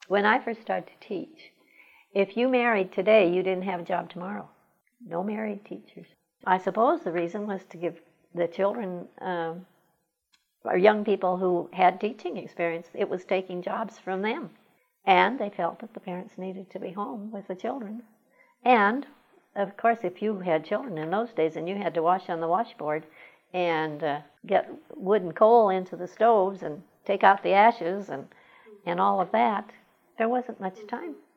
When I first started to teach, if you married today, you didn't have a job tomorrow. No married teachers. I suppose the reason was to give the children or young people who had teaching experience, it was taking jobs from them. And they felt that the parents needed to be home with the children. And, of course, if you had children in those days and you had to wash on the washboard and get wood and coal into the stoves and take out the ashes and all of that, there wasn't much time.